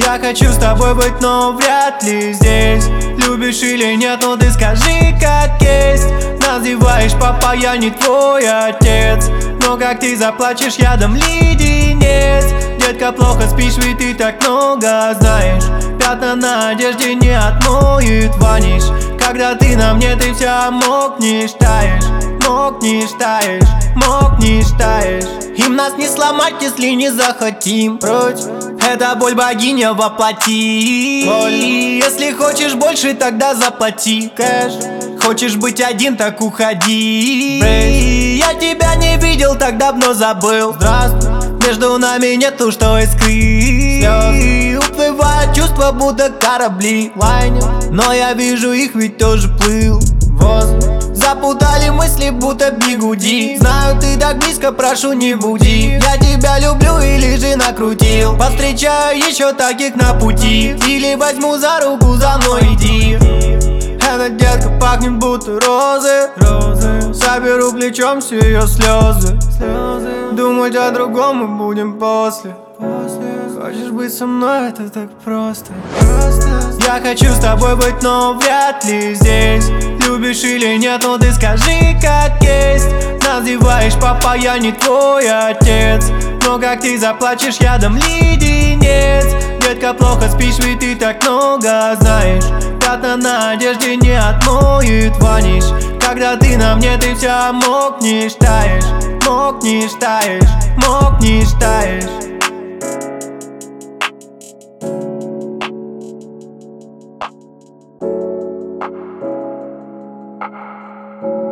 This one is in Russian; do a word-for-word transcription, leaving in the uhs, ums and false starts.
Я хочу с тобой быть, но вряд ли здесь. Любишь или нет, ну ты скажи как есть. Называешь папа, я не твой отец, но как ты заплачешь, я дам леденец. Детка, плохо спишь, ведь ты так много знаешь. Пятна на одежде не отмоет ваниш. Когда ты на мне, ты вся мокнешь, таешь. Мокнешь, таешь, мокнешь, таешь. Им нас не сломать, если не захотим. Прочь, это боль богиня воплоти. Боль. Если хочешь больше, тогда заплати кэш. Хочешь быть один, так уходи. Брейс. Я тебя не видел, так давно забыл. Здравствуй. Между нами нету что и скрыть. Уплывают чувства, будто корабли лайнер. Но я вижу их, ведь тоже плыл воздух. Запутали мысли, будто бигуди. Знаю, ты так близко, прошу, не буди. Я тебя люблю или же накрутил. Повстречаю еще таких на пути. Или возьму за руку, за мной иди. Эта детка пахнет будто розы, розы. Соберу плечом все ее слезы, слезы. Думать о другом мы будем после, после. Хочешь быть со мной, это так просто, просто. Я хочу с тобой быть, но вряд ли здесь. Любишь или нет, ну ты скажи как есть. Называешь папа, я не твой отец, но как ты заплачешь, я дам леденец. Детка, плохо спишь, ведь ты так много знаешь. Пятна на одежде не отмоет ваниш. Когда ты на мне, ты вся мокнешь, таешь. Мокнешь, таешь, мокнешь, таешь. you